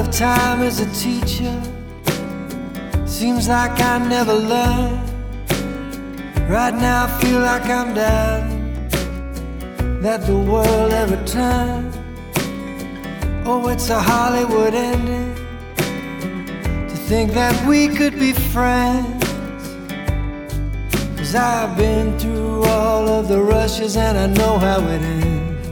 of time as a teacher. Seems like I never learn. Right now I feel like I'm down, that the world ever turned. Oh, it's a Hollywood ending, to think that we could be friends. 'Cause I've been through all of the rushes and I know how it ends.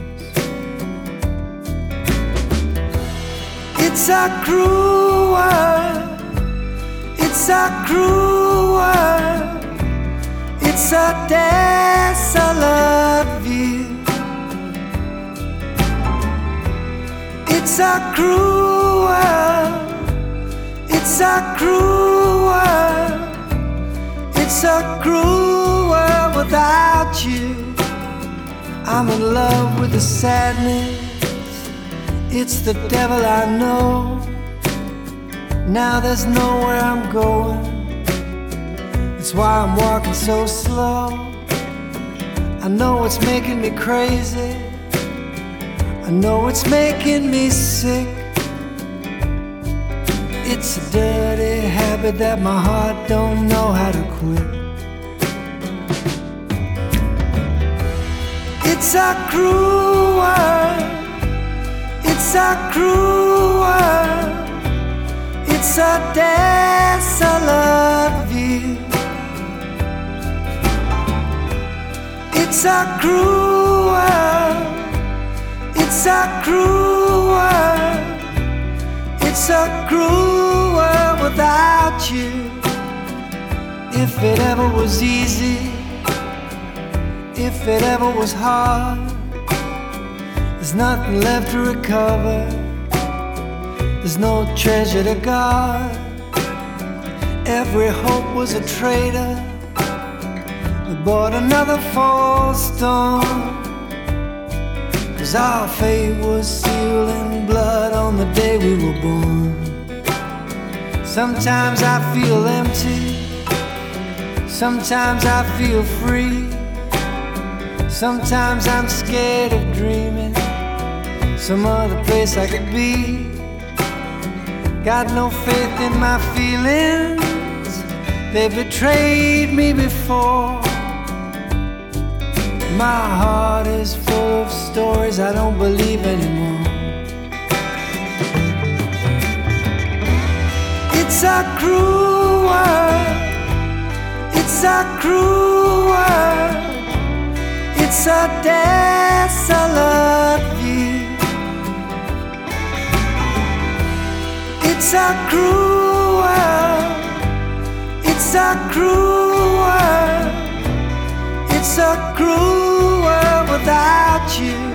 It's a cruel world, it's a cruel world, it's a desolate view. It's a cruel world, it's a cruel world, it's a cruel world without you. I'm in love with the sadness, it's the devil I know. Now there's nowhere I'm going, it's why I'm walking so slow. I know it's making me crazy, I know it's making me sick. It's a dirty habit that my heart don't know how to quit. It's a cruel world, it's a cruel world, it's a desolate view. It's a cruel world, it's a cruel world, it's a cruel world without you. If it ever was easy, if it ever was hard, there's nothing left to recover, there's no treasure to guard. Every hope was a traitor, we bought another false storm. 'Cause our fate was sealed in blood on the day we were born. Sometimes I feel empty, sometimes I feel free, sometimes I'm scared of dreaming some other place I could be. Got no faith in my feelings, they betrayed me before. My heart is full of stories I don't believe anymore. It's a cruel world, it's a cruel world, it's a desolate view. It's a cruel world, it's a cruel world, it's a cruel world without you.